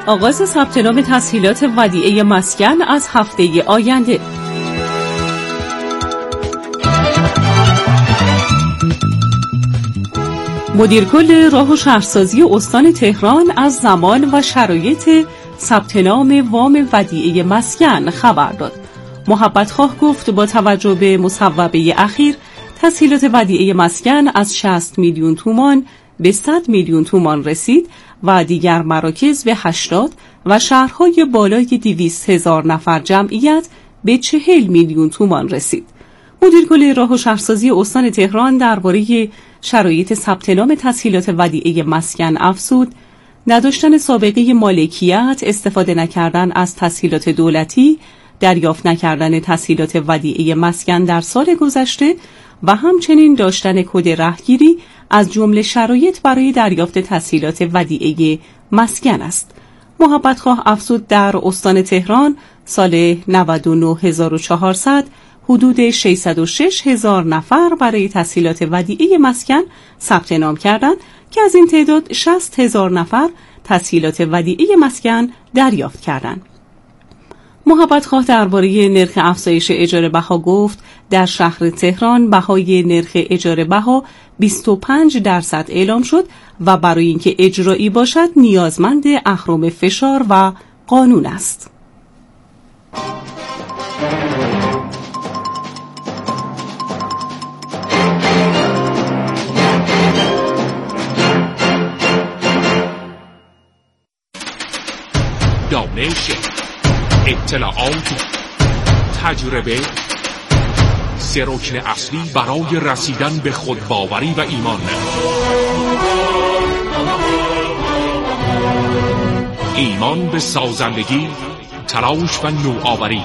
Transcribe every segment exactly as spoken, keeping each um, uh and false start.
آغاز ثبت نام تسهیلات ودیعه مسکن از هفته آینده. مدیر کل راه و شهرسازی استان تهران از زمان و شرایط ثبت نام وام ودیعه مسکن خبر داد. محبت خواه گفت با توجه به مصوبه اخیر تسهیلات ودیعه مسکن از شصت میلیون تومان به صد میلیون تومان رسید و دیگر مراکز به هشتاد و شهرهای بالای دویست هزار نفر جمعیت به چهل میلیون تومان رسید. مدیر کل راه و شهرسازی استان تهران درباره شرایط ثبت نام تسهیلات ودیعه مسکن افزود: نداشتن سابقه مالکیت، استفاده نکردن از تسهیلات دولتی، دریافت نکردن تسهیلات ودیعه مسکن در سال گذشته و همچنین داشتن کد رهگیری از جمله شرایط برای دریافت تسهیلات ودیعه مسکن است. محبت خواه افزود در استان تهران سال نود و نه هزار و چهارصد حدود ششصد و شش هزار نفر برای تسهیلات ودیعه مسکن ثبت نام کردند که از این تعداد شصت هزار نفر تسهیلات ودیعه مسکن دریافت کردند. محبت خواه درباره نرخ افزایش اجاره بها گفت در شهر تهران بهای نرخ اجاره بها بیست و پنج درصد اعلام شد و برای اینکه اجرایی باشد نیازمند اهرم فشار و قانون است. دانش، اطلاعات، تجربه، سه رکن اصلی برای رسیدن به خودباوری و ایمان. ایمان به سازندگی، تلاش و نوآوری.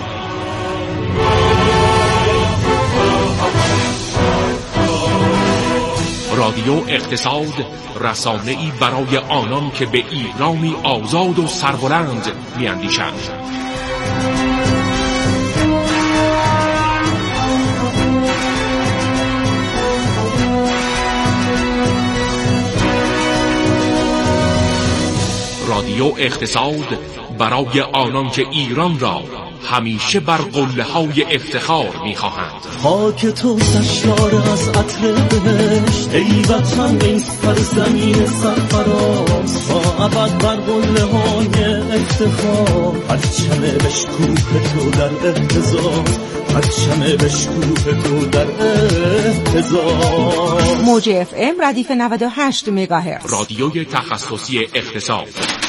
رادیو اقتصاد، رسانه‌ای برای آنان که به ایرانی آزاد و سربلند می‌اندیشند. رادیو اقتصاد برای آنان که ایران را همیشه بر قله‌های افتخار می‌خواهند. خاک تو سرشار از عطر بهشت، ای وطن این سرزمین سرفراز، تا ابد بر قله‌های افتخار، پرچم بشکوه تو در اهتزاز، پرچم بشکوه تو در اهتزاز. موج اف ام ردیف نود و هشت مگاهرتز، رادیوی تخصصی اقتصاد.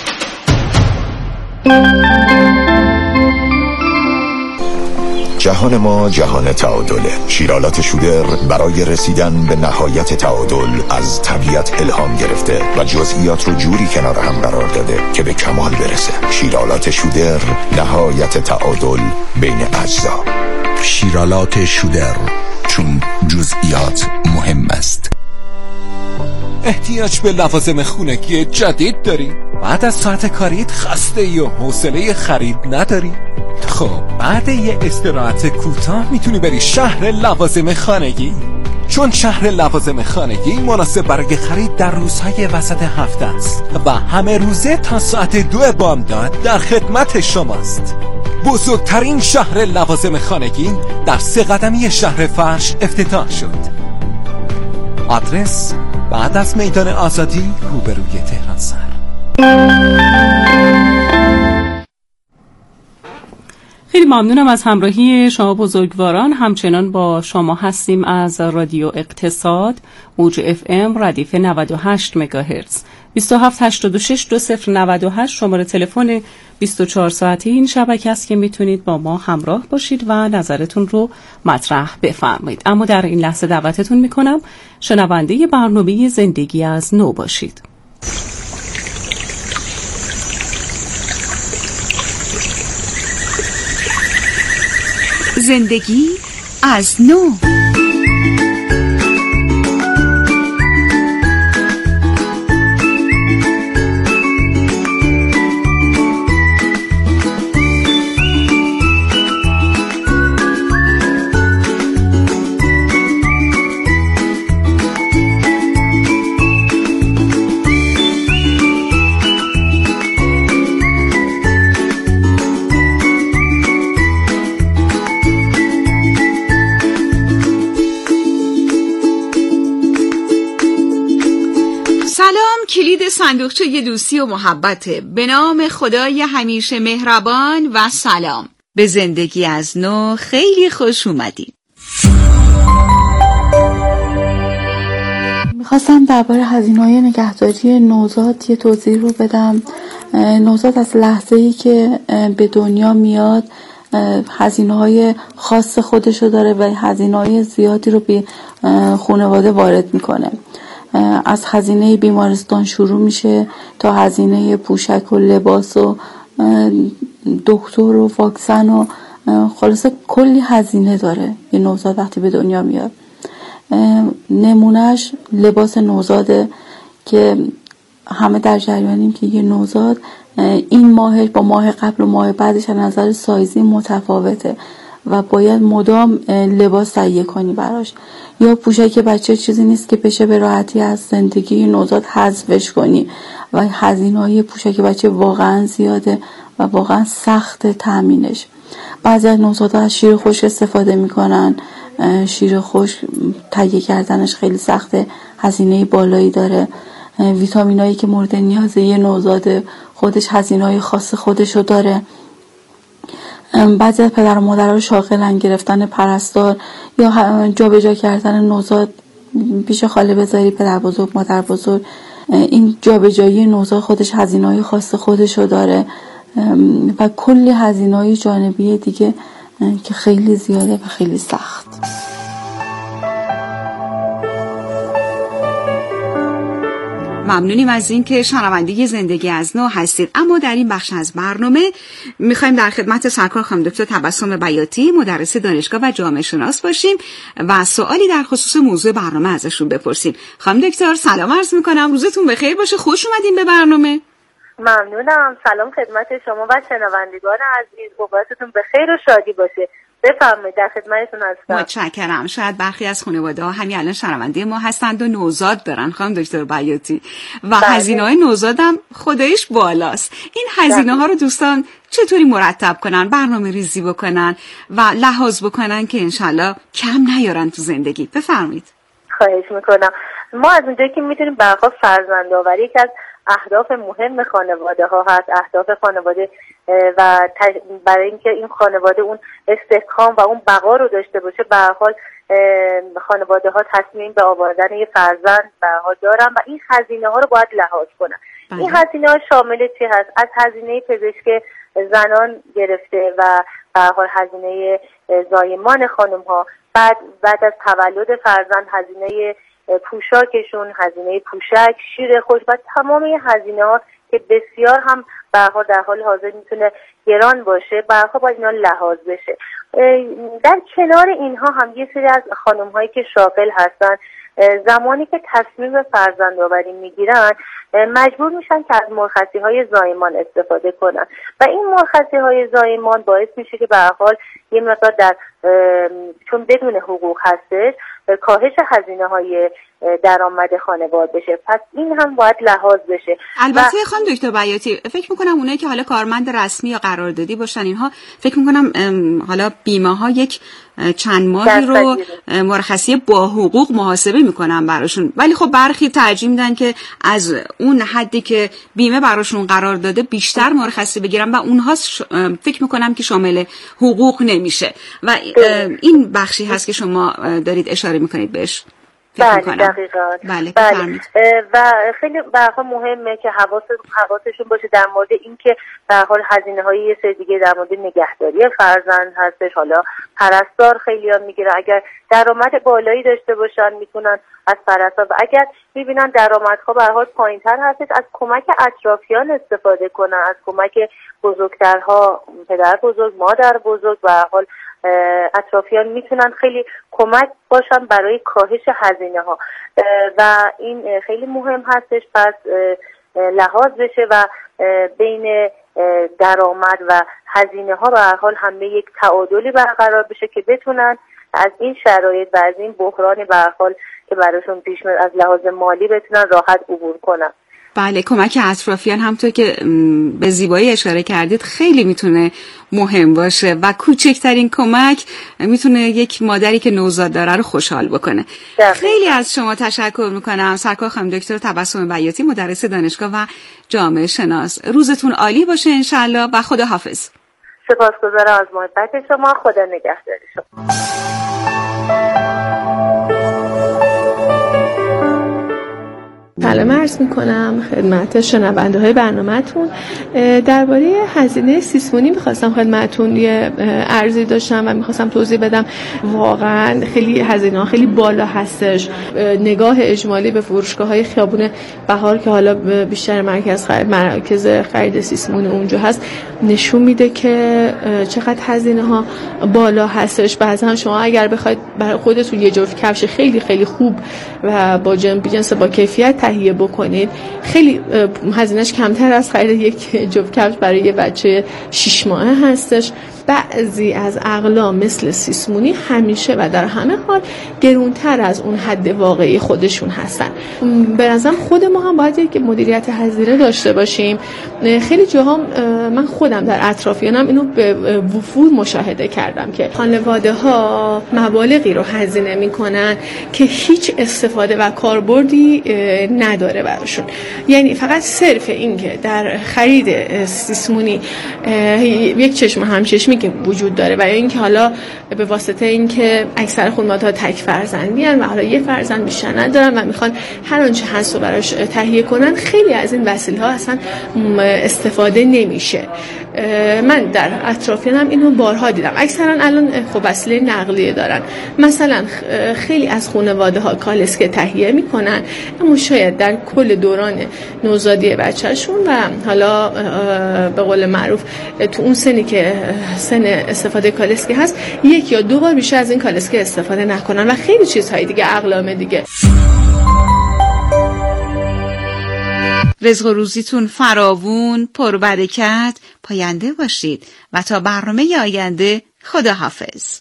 جهان ما جهان تعادله. شیرالات شودر برای رسیدن به نهایت تعادل از طبیعت الهام گرفته و جزئیات رو جوری کنار هم قرار داده که به کمال برسه. شیرالات شودر، نهایت تعادل بین اجزا. شیرالات شودر، چون جزئیات مهم است. احتیاج به لوازم خونگی جدید داری؟ بعد از ساعت کاریت خسته ای و حوصله خرید نداری؟ خب بعد یه استراحت کوتاه میتونی بری شهر لوازم خانگی، چون شهر لوازم خانگی مناسب برای خرید در روزهای وسط هفته است و همه روزه تا ساعت دو بامداد در خدمت شماست. بزرگترین شهر لوازم خانگی در سه قدمی شهر فرش افتتاح شد. آدرس بعد از میدان آزادی روبروی تهران سر. خیلی ممنونم از همراهی شما بزرگواران. همچنان با شما هستیم از رادیو اقتصاد، موج اف ام ردیف نود و هشت مگاهرتز. بیست و هفت هشتاد و شش دو صفر نود و هشت شماره تلفن بیست و چهار ساعته این شبکه است که میتونید با ما همراه باشید و نظرتون رو مطرح بفرمایید. اما در این لحظه دعوتتون میکنم شنونده برنامه زندگی از نو باشید. زندگی از نو. سلام کلید صندوقچه دوستی و محبته. به نام خدای همیشه مهربان و سلام. به زندگی از نو خیلی خوش اومدید. میخواستم درباره هزینه‌های نگهداری نوزاد یه توضیح رو بدم. نوزاد از لحظه‌ای که به دنیا میاد هزینه‌های خاص خودشو داره و هزینه‌های زیادی رو به خانواده وارد میکنه. از هزینه بیمارستان شروع میشه تا هزینه پوشک و لباس و دکتر و واکسن و خلاصه کلی هزینه داره یه نوزاد وقتی به دنیا میاد. نمونهش لباس نوزاده که همه در جریانیم که یه نوزاد این ماهش با ماه قبل و ماه بعدش از نظر سایزی متفاوته و باید مدام لباس تهیه کنی براش. یا پوشک بچه چیزی نیست که بشه به راحتی از زندگی نوزاد حذفش کنی و هزینه‌های پوشک بچه واقعا زیاده و واقعا سخت تامینش. بعضی از نوزادها از شیر خشک استفاده میکنن. شیر خشک تهیه کردنش خیلی سخته، هزینه بالایی داره. ویتامینایی که مورد نیاز یه نوزاد خودش هزینه‌های خاص خودشو داره. بعضی از پدر و مادرها شاغلن گرفتن پرستار یا جابجا کردن نوزاد پیش خاله بذاری پدر بزرگ مادر بزرگ. این جابجایی نوزاد خودش هزینه‌های خاص خودشو داره و کلی هزینه‌های جانبی دیگه که خیلی زیاده و خیلی سخت. ممنونیم از این که شنونده زندگی از نو هستید. اما در این بخش از برنامه میخوایم در خدمت سرکار خانم دکتر تبسم بیاتی مدرس دانشگاه و جامعه شناس باشیم و سوالی در خصوص موضوع برنامه ازشون بپرسیم. خانم دکتر سلام عرض میکنم، روزتون بخیر باشه، خوش اومدین به برنامه. ممنونم. سلام خدمت شما و شنوندگان عزیز، اوقاتتون بخیر و شادی باشه. بفرمایید، در خدمتتون هستم. متشکرم. شاید برخی از خانواده‌ها همین الان شنونده ما هستند و نوزاد دارن خانم دکتر بیاتی و هزینه‌های نوزادم خودش بالاست. این هزینه‌ها رو دوستان چطوری مرتب کنن، برنامه ریزی بکنن و لحاظ بکنن که انشالله کم نیارن تو زندگی؟ بفرمایید. خواهش میکنم. ما از اونجایی که میتونیم برخلاف فرزندآوری یکی از اهداف مهم خانواده ها هست، اهداف خانواده و برای اینکه این خانواده اون استحکام و اون بقا رو داشته باشه، به هر حال خانواده ها تصمیم به آوردن یه فرزند به هر حال دارن و این هزینه ها رو باید لحاظ کنن. بله. این هزینه ها شامل چی هست؟ از هزینه پزشک زنان گرفته و به هر حال هزینه زایمان خانم ها، بعد بعد از تولد فرزند هزینه پوشاکشون، هزینه پوشک، شیر خشک و تمام این هزینه ها که بسیار هم به هر حال در حال حاضر میتونه گران باشه، به هر حال باید اینا لحاظ بشه. در کنار اینها هم یه سری از خانم هایی که شاغل هستن زمانی که تصمیم به فرزندآوری میگیرن مجبور میشن که از مرخصی های زایمان استفاده کنن و این مرخصی های زایمان باعث میشه که به هر حال یه مقدار در چون بدون حقوق هستش کاهش هزینه های درآمد خانواده بشه، پس این هم باید لحاظ بشه. البته خانم دکتر بیاتی فکر میکنم اونایی که حالا کارمند رسمی یا قراردادی باشن اینها فکر میکنم حالا بیمه ها یک چند ماهی رو مرخصی با حقوق محاسبه میکنن براشون، ولی خب برخی ترجیح میدن که از اون حدی که بیمه براشون قرار داده بیشتر مرخصی بگیرن و اونها فکر میکنم که شامل حقوق نمیشه و این بخشی هست که شما دارید اشاره میکنید بهش. بله دقیقاً. بله بفرمایید. و خیلی به هر حال مهمه که حواس حواسشون باشه در مورد اینکه به هر حال هزینه‌های یه سری دیگه در مورد نگهداری فرزند هستش. حالا پرستار خیلی‌ها میگیره، اگر درآمد بالایی داشته باشن میتونن از پرستار، و اگر میبینن درآمدها به هر حال پایین‌تر هستش از کمک اطرافیان استفاده کنن، از کمک بزرگترها، پدر بزرگ، مادر بزرگ، به هر حال اطرافیان میتونن خیلی کمک باشن برای کاهش هزینه ها و این خیلی مهم هستش. پس لحاظ بشه و بین درآمد و هزینه ها به هر حال همه یک تعادلی برقرار بشه که بتونن از این شرایط و از این بحران به هر حال که براشون پیش میاد از لحاظ مالی بتونن راحت عبور کنن. بله، کمک اطرافیان همونطور که به زیبایی اشاره کردید خیلی میتونه مهم باشه و کوچکترین کمک میتونه یک مادری که نوزاد داره رو خوشحال بکنه. دقیقا. خیلی از شما تشکر میکنم سرکار خانم دکتر تبسم بیاتی، مدرس دانشگاه و جامعه شناس. روزتون عالی باشه انشالله و خدا حافظ. سپاسگزارم از محبت شما. خدا نگهدار شما. سلام عرض میکنم خدمت شنونده های برنامه‌تون. درباره هزینه سیسمونی میخواستم خدمتتون یه عرضی داشتم و میخواستم توضیح بدم. واقعا خیلی هزینه ها خیلی بالا هستش. نگاه اجمالی به فروشگاه های خیابون بهار که حالا بیشتر مرکز خرید مرکز خرید سیسمونی اونجا هست نشون میده که چقدر هزینه ها بالا هستش. بعضا شما اگر بخواید برای خودتون یه جفت کفش خیلی خیلی خوب و با جنس با کیفیت تهیه بکنید خیلی هزینه‌اش کمتر از خرید یک جفت کفش برای یه بچه شش ماهه هستش. بعضی از اقلام مثل سیسمونی همیشه و در همه حال گرونتر از اون حد واقعی خودشون هستن. به نظرم خود ما هم باید یک مدیریت هزینه داشته باشیم. خیلی جاها من خودم در اطرافیانم اینو به وفور مشاهده کردم که خانواده ها مبالغی رو هزینه میکنن که هیچ استفاده و کاربردی نداره براشون. یعنی فقط صرف این که در خرید سیسمونی یک چشم همچشمی که وجود داره و اینکه حالا به واسطه اینکه اکثر خانواده‌ها تک فرزندی‌ان و حالا یه فرزند بیشتر ندارن و میخوان هر آنچه هست رو براش تهیه کنن، خیلی از این وسیله‌ها اصلا استفاده نمیشه. من در اطرافیانم اینو بارها دیدم. اکثرا الان خب وسیله نقلیه دارن. مثلا خیلی از خانواده‌ها کالسکه تهیه میکنن اما شاید در کل دوران نوزادی بچه‌شون و حالا به قول معروف تو اون سنی که سن استفاده کالسکه هست یک یا دو بار بیشتر از این کالسکه استفاده نکنن و خیلی چیزهای دیگه اقلام دیگه. رزق و روزیتون فراوون، پربرکت، پاینده باشید و تا برنامه آینده خدا حافظ.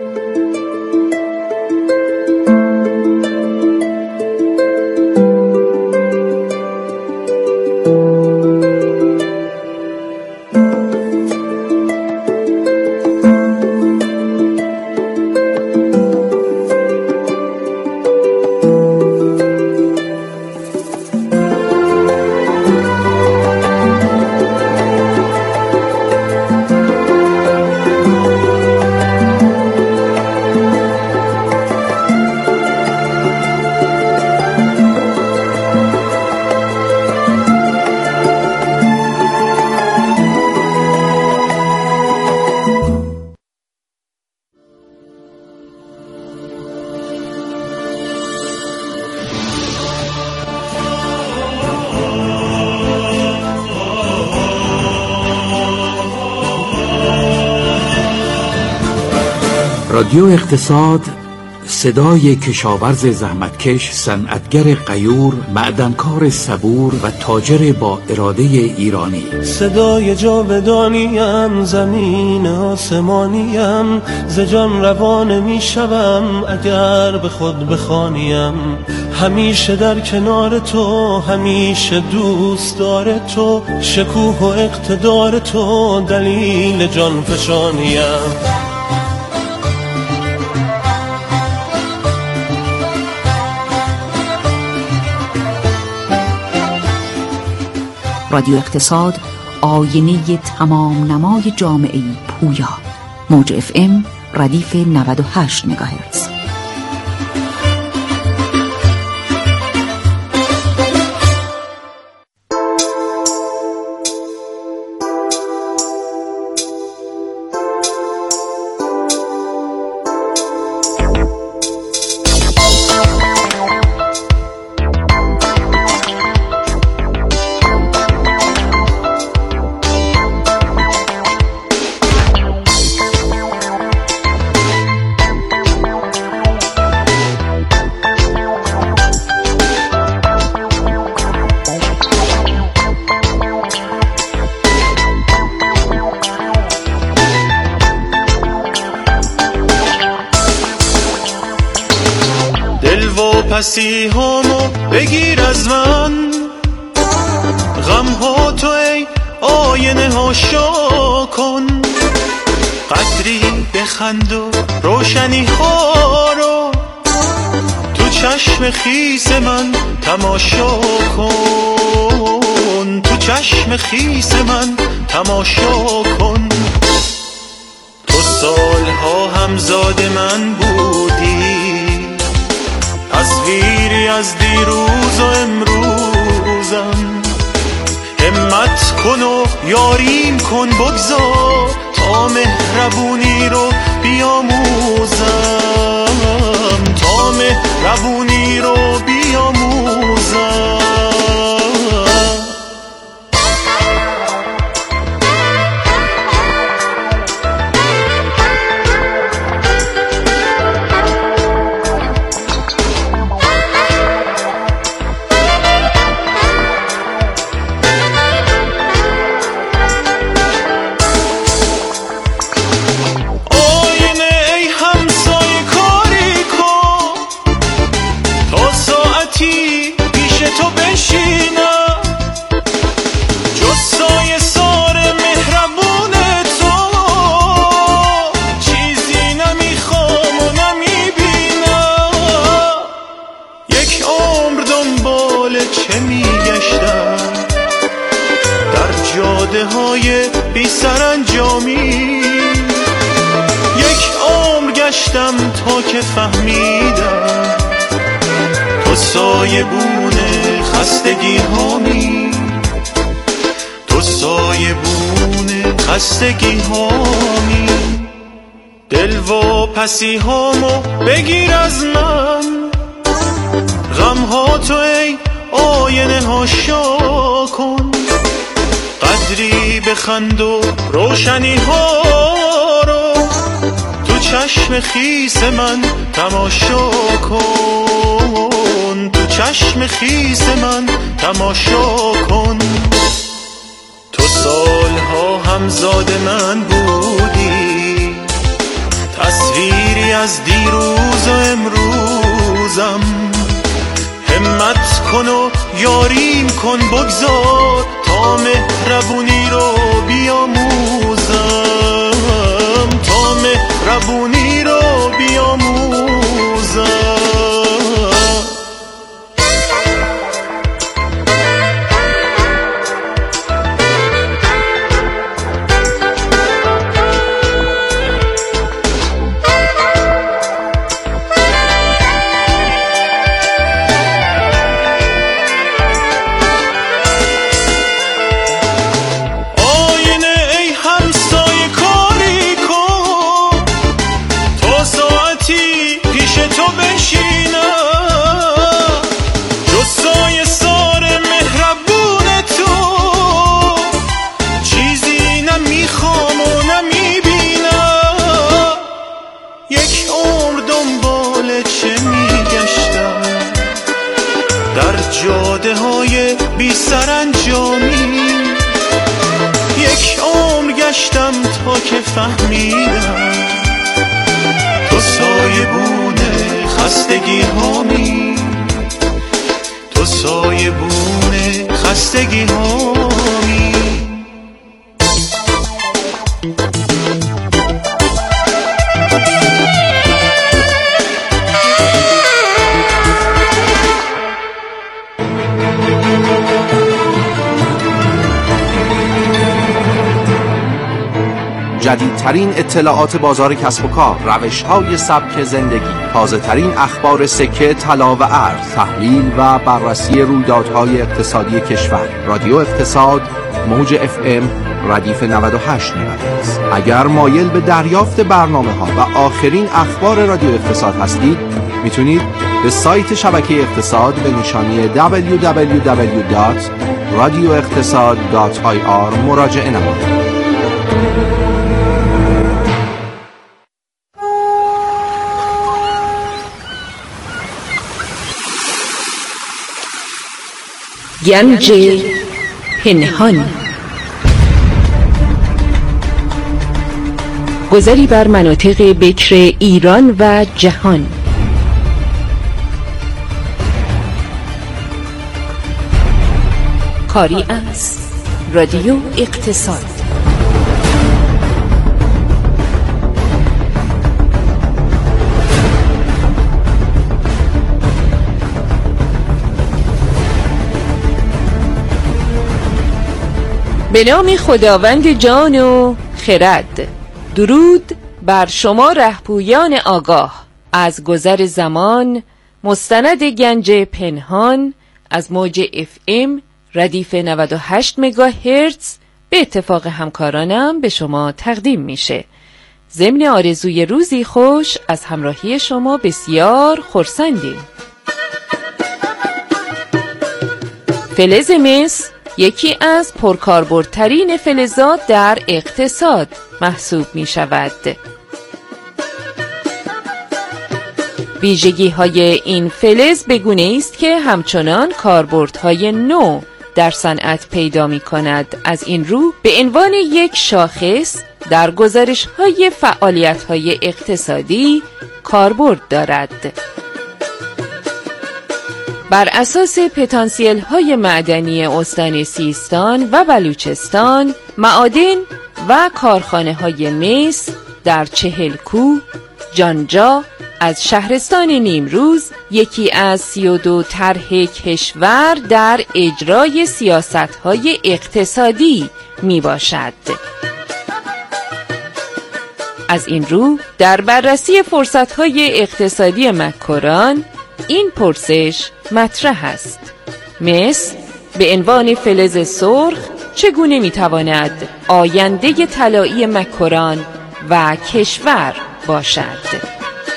رادیو اقتصاد، صدای کشاورز زحمتکش، صنعتگر غیور، معدنکار صبور و تاجر با اراده ایرانی. صدای جاودانیم، زمین آسمانیم، ز جان روان می شوم اگر به خود بخوانیم. همیشه در کنار تو، همیشه دوست دار تو، شکوه و اقتدار تو دلیل جان فشانیم. رادیو اقتصاد، آینه تمام نمای جامعه پویا. موج اف ام ردیف نود و هشت مگاهرتز. پسی همو بگیر از من، آینه ها شو کن، قدری بخند و روشنی ها رو تو چشم خیس من تماشا کن، تو چشم خیس من تماشا کن. تو سالها همزاد من بودی، تصویری از دیروز و امروزم. همت کن و یاریم کن، بگذار تا مهربونی رو بیاموزم، تا مهربونی رو بیاموزم. بی سرانجامی یک عمر گشتم تا که فهمیدم تو سایبون خستگی هامی، تو سایبون خستگی هامی. دل و پسی هامو بگیر از من، غم ها تو ای آینه ها شو کن، قدری بخند و روشنی ها رو تو چشم خیس من تماشا کن، تو چشم خیس من تماشا کن. تو سالها همزاد من بودی، تصویری از دیروز و امروزم. همت کن و یاریم کن، بگذار تا مهربونی رو بیاموزم، تا مهربونی رو بیاموزم. جاده های بی سرانجامی یک عمر گشتم تا که فهمیدم تو سایبون خستگی هامی، تو سایبون خستگی هامی. جدیدترین اطلاعات بازار کسب و کار، روش‌های سبک زندگی، تازه‌ترین اخبار سکه، طلا و ارز، تحلیل و بررسی رویدادهای اقتصادی کشور. رادیو اقتصاد، موج اف ام، ردیف نود و هشت مگاهرتز. اگر مایل به دریافت برنامه‌ها و آخرین اخبار رادیو اقتصاد هستید، میتونید به سایت شبکه اقتصاد به نشانی دبلیو دبلیو دبلیو دات رادیو اقتصاد دات آی آر مراجعه نمایید. گنج پنهان، گذری بر مناطق بکر ایران و جهان. کاری از رادیو اقتصاد. به نام خداوند جان و خرد. درود بر شما رهپویان آگاه. از گذر زمان مستند گنج پنهان از موج اف ام ردیف نود و هشت مگاهرتز به اتفاق همکارانم به شما تقدیم میشه. ضمن آرزوی روزی خوش از همراهی شما بسیار خرسندیم. فلز مس یکی از پرکاربردترین فلزات در اقتصاد محسوب می شود. ویژگی های این فلز بگونه است که همچنان کاربردهای نو در صنعت پیدا می کند. از این رو به عنوان یک شاخص در گزارش های فعالیت های اقتصادی کاربرد دارد. بر اساس پتانسیل های معدنی استان سیستان و بلوچستان، معادن و کارخانه های مس در چهلکو، جانجا از شهرستان نیمروز یکی از سی و دو طرح کشور در اجرای سیاست های اقتصادی می باشد. از این رو در بررسی فرصت های اقتصادی مکران این پرسش مطرح است: مس به عنوان فلز سرخ چگونه میتواند آینده طلایی مکران و کشور باشد؟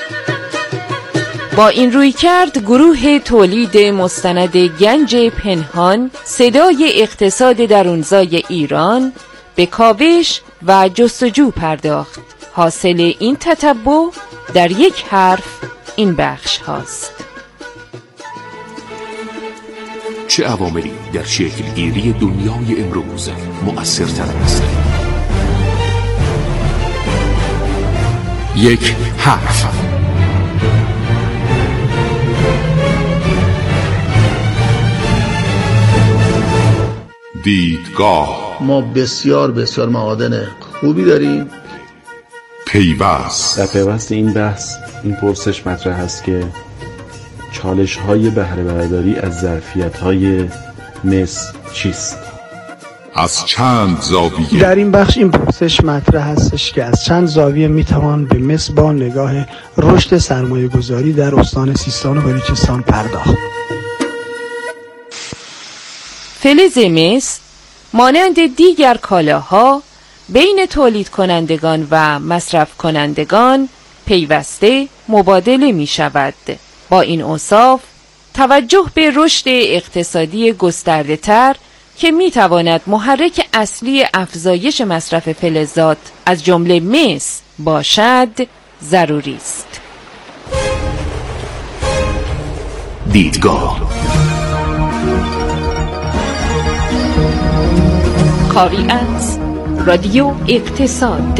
با این رویکرد گروه تولید مستند گنج پنهان صدای اقتصاد درونزای ایران به کاوش و جستجو پرداخت. حاصل این تتبع در یک حرف این بخش هاست: چه عواملی در شکلگیری دنیای امروز مؤثرتر است؟ یک حرف. دیدگاه. ما بسیار بسیار معادن خوبی داریم. پیوست. در پیوست این بحث این پرسش مطرح است که چالش های بهره برداری از ظرفیت های مس چیست؟ از چند زاویه؟ در این بخش این پرسش مطرح هستش که از چند زاویه میتوان به مس با نگاه رشد سرمایه گذاری در استان سیستان و بلوچستان پرداخت. فلز مس مانند دیگر کالاها بین تولید کنندگان و مصرف کنندگان پیوسته مبادله می شود. با این اوصاف توجه به رشد اقتصادی گسترده تر که می تواند محرک اصلی افزایش مصرف فلزات از جمله مس باشد ضروری است. دیدگاه. کاری از رادیو اقتصاد.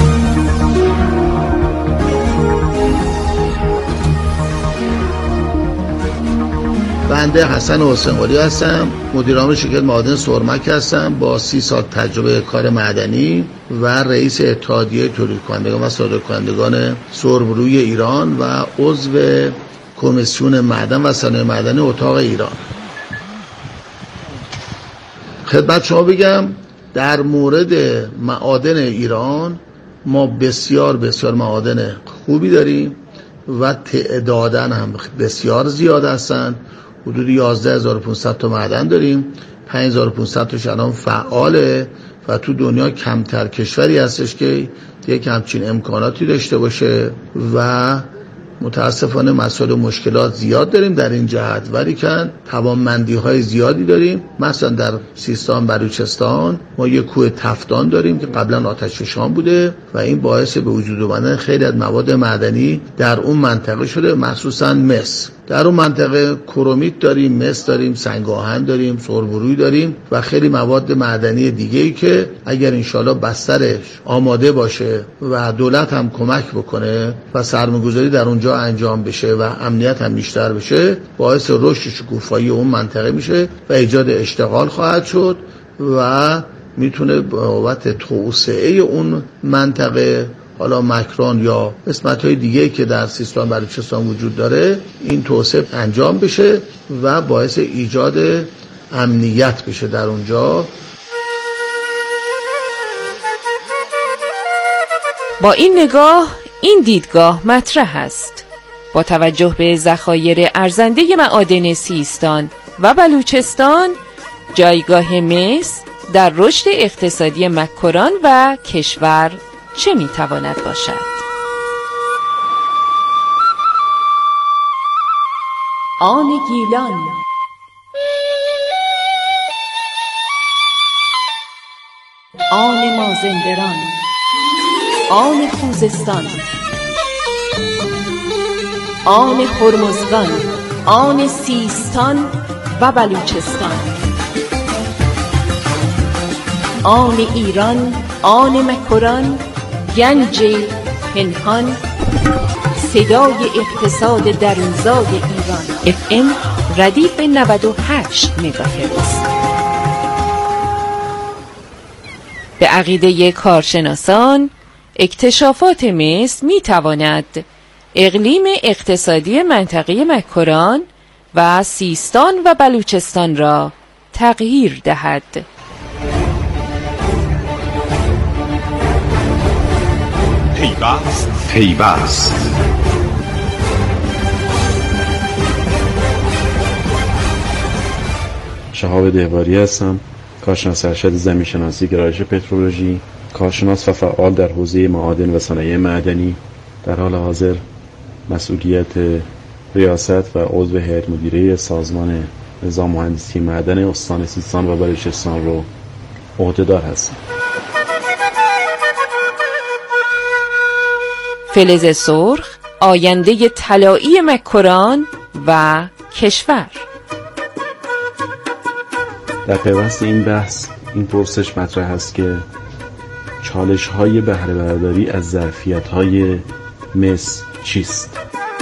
بنده حسن حسین قلی هستم، مدیر عامل شرکت معادن سرمک هستم با سی سال تجربه کار معدنی و رئیس اتحادیه تولید کنندگان و صادرکنندگان سربروی ایران و عضو کمیسیون معدن و صنایع معدنی اتاق ایران. خدمت شما بگم در مورد معادن ایران ما بسیار بسیار معادن خوبی داریم و تعدادن هم بسیار زیاد هستند. حدود یازده هزار و پانصد تا معدن داریم، پنج هزار و پانصد تاش الان فعاله و تو دنیا کمتر کشوری هستش که یک همچین امکاناتی داشته باشه و متاسفانه مسائل و مشکلات زیاد داریم در این جهت، ولی که توانمندی های زیادی داریم. مثلا در سیستان بلوچستان ما یک کوه تفتان داریم که قبلا آتش فشان بوده و این باعث به وجود اومدن خیلی از مواد معدنی در اون منطقه شده، مخصوصا مس. در اون منطقه کرومیت داریم، مس داریم، سنگ آهن داریم، سربروی داریم و خیلی مواد معدنی دیگه‌ای که اگر انشالله بسترش آماده باشه و دولت هم کمک بکنه و سرمایه‌گذاری در اونجا انجام بشه و امنیت هم بیشتر بشه، باعث رشد شکوفایی اون منطقه میشه و ایجاد اشتغال خواهد شد و میتونه بابت توسعه اون منطقه، حالا مکران یا قسمت‌های دیگه که در سیستان و بلوچستان وجود داره، این توسعه انجام بشه و باعث ایجاد امنیت بشه در اونجا. با این نگاه، این دیدگاه مطرح است. با توجه به ذخایر ارزنده معادن سیستان و بلوچستان، جایگاه مس در رشد اقتصادی مکران و کشور چه میتواند باشد؟ آن گیلان، آن مازندران، آن خوزستان، آن هرمزگان، آن سیستان و بلوچستان، آن ایران، آن مکران، گنج پنهان، صدای اقتصاد درونزای ایران. اف ام ردیف نود و هشت مگاهرتز. به عقیده کارشناسان، اکتشافات مس می تواند اقلیم اقتصادی منطقه مکران و سیستان و بلوچستان را تغییر دهد. پیوست پیوست شهاب دهواری هستم، کارشناس ارشد زمین شناسی گرایش پترولوژی، کارشناس و فعال در حوزه معادن و صنایع معدنی. در حال حاضر مسئولیت ریاست و عضو هیئت مدیره سازمان نظام مهندسی معدن استان سیستان و بلوچستان رو عهده‌دار هستم. فلز سرخ، آینده طلایی مکران و کشور. در پیوست این بحث این پرسش مطرح است که چالش های بهره برداری از ظرفیت های مس چیست؟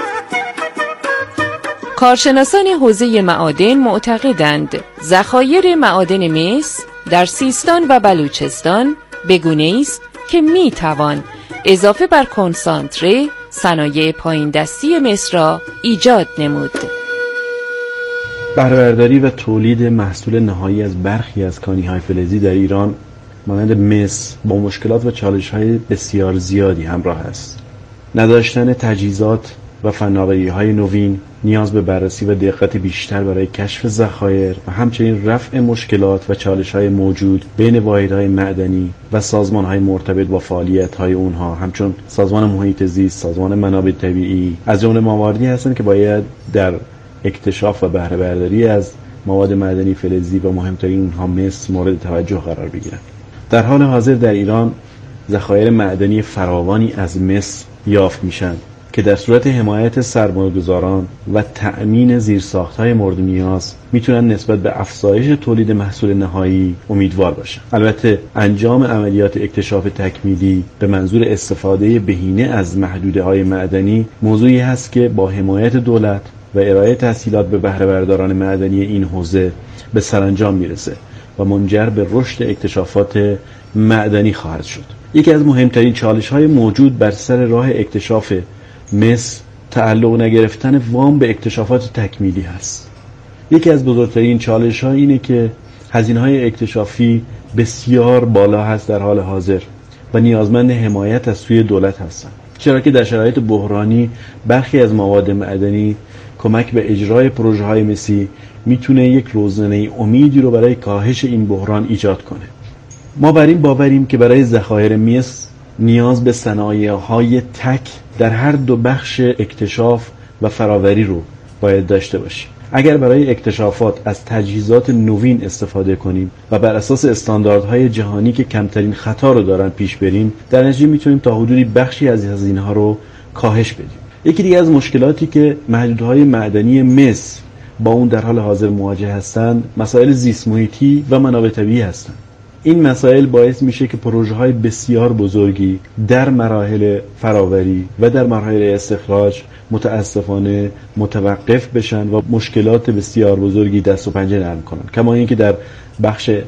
کارشناسان حوزه معادن معتقدند ذخایر معادن مس در سیستان و بلوچستان بگونه است که می توان اضافه بر کنسانتره صنایع پایین دستی مس را ایجاد نمود. بهره برداری و تولید محصول نهایی از برخی از کانی‌های فلزی در ایران مانند مس با مشکلات و چالش‌های بسیار زیادی همراه است. نداشتن تجهیزات و فناوری‌های نوین، نیاز به بررسی و دقت بیشتر برای کشف ذخایر و همچنین رفع مشکلات و چالش‌های موجود بین واحدهای معدنی و سازمان‌های مرتبط با فعالیت‌های اونها، همچون سازمان محیط زیست، سازمان منابع طبیعی، از جمله مواردی هستند که باید در اکتشاف و بهره برداری از مواد معدنی فلزی و مهمترین اونها مس مورد توجه قرار بگیرند. در حال حاضر در ایران ذخایر معدنی فراوانی از مس یافت میشن که در صورت حمایت سرمایه‌گذاران و تأمین زیرساخت‌های مورد نیاز میتونن نسبت به افزایش تولید محصول نهایی امیدوار باشن. البته انجام عملیات اکتشاف تکمیلی به منظور استفاده بهینه از محدوده‌های معدنی موضوعی هست که با حمایت دولت و ارائه تسهیلات به بهره برداران معدنی این حوزه به سرانجام میرسه و منجر به رشد اکتشافات معدنی خواهد شد. یکی از مهمترین چالش‌های موجود بر سر راه اکتشاف مس تعلق نگرفتن وام به اکتشافات تکمیلی هست. یکی از بزرگترین چالش‌ها اینه که هزینه‌های اکتشافی بسیار بالا هست در حال حاضر و نیازمند حمایت از سوی دولت هستند، چرا که در شرایط بحرانی برخی از مواد معدنی کمک به اجرای پروژه‌های مسی میتونه یک روزنه امیدی رو برای کاهش این بحران ایجاد کنه. ما بر این باوریم که برای ذخایر مس نیاز به صنایع‌های تک در هر دو بخش اکتشاف و فراوری رو باید داشته باشیم. اگر برای اکتشافات از تجهیزات نوین استفاده کنیم و بر اساس استانداردهای جهانی که کمترین خطا رو دارن پیش بریم، در نتیجه میتونیم تا حدودی بخشی از هزینه‌ها رو کاهش بدیم. یکی دیگه از مشکلاتی که محدودهای معدنی مس با اون در حال حاضر مواجه هستند، مسائل زیست محیطی و منابع طبیعی هستند. این مسائل باعث میشه که پروژه‌های بسیار بزرگی در مراحل فراوری و در مراحل استخراج متاسفانه متوقف بشن و مشکلات بسیار بزرگی دست و پنجه نرم کنن. کما اینکه در بخش